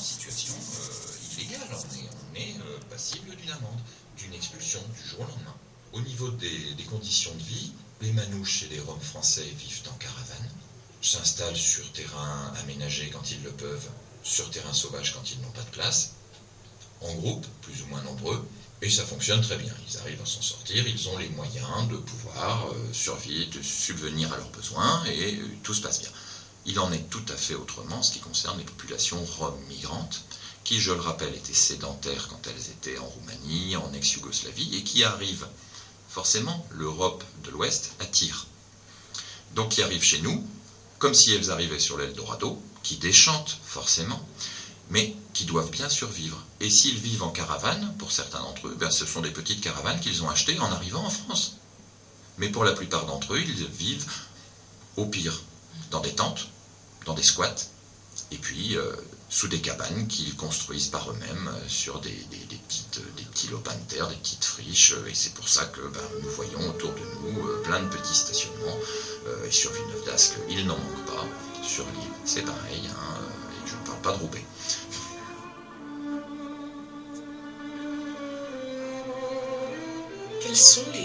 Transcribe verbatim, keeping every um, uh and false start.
situation euh, illégale, on est, on est euh, passible d'une amende, d'une expulsion du jour au lendemain. Au niveau des, des conditions de vie, les Manouches et les Roms français vivent en caravane, s'installent sur terrain aménagé quand ils le peuvent, sur terrain sauvage quand ils n'ont pas de place, en groupe, plus ou moins nombreux, et ça fonctionne très bien. Ils arrivent à s'en sortir, ils ont les moyens de pouvoir euh, survivre, de subvenir à leurs besoins, et euh, tout se passe bien. Il en est tout à fait autrement en ce qui concerne les populations roms migrantes, qui, je le rappelle, étaient sédentaires quand elles étaient en Roumanie, en ex-Yougoslavie, et qui arrivent, forcément, l'Europe de l'Ouest attire. Donc qui arrivent chez nous, comme si elles arrivaient sur l'Eldorado, qui déchantent forcément, mais qui doivent bien survivre. Et s'ils vivent en caravane, pour certains d'entre eux, ben ce sont des petites caravanes qu'ils ont achetées en arrivant en France. Mais pour la plupart d'entre eux, ils vivent au pire dans des tentes, dans des squats, et puis euh, sous des cabanes qu'ils construisent par eux-mêmes euh, sur des, des, des, petites, des petits lopins de terre, des petites friches, euh, et c'est pour ça que ben, nous voyons autour de nous euh, plein de petits stationnements, euh, et sur Villeneuve d'Ascq, il n'en manque pas, sur l'île, c'est pareil, hein, et je ne parle pas de Roubaix. Quels sont les